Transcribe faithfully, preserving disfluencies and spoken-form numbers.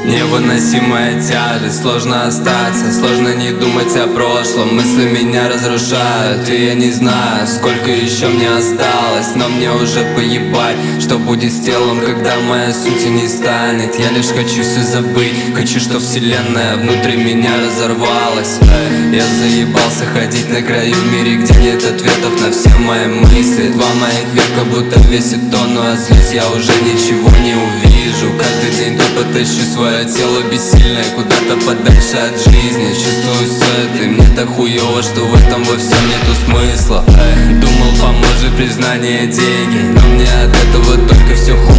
Невыносимая тяжесть, сложно остаться, сложно не думать о прошлом. Мысли меня разрушают, и я не знаю, сколько еще мне осталось. Но мне уже поебать, что будет с телом, когда моя суть не станет. Я лишь хочу все забыть, хочу, что вселенная внутри меня разорвалась. Я заебался ходить на краю в мире, где нет ответов на все мои мысли. Два моих века будто весит тонну, а злюсь я уже ничего не увижу. Каждый день тупо тащу свое тело бессильное куда-то подальше от жизни. Чувствую все это, и мне так хуёво, что в этом во всем нету смысла. Думал, поможет признание, деньги, но мне от этого только все хуже.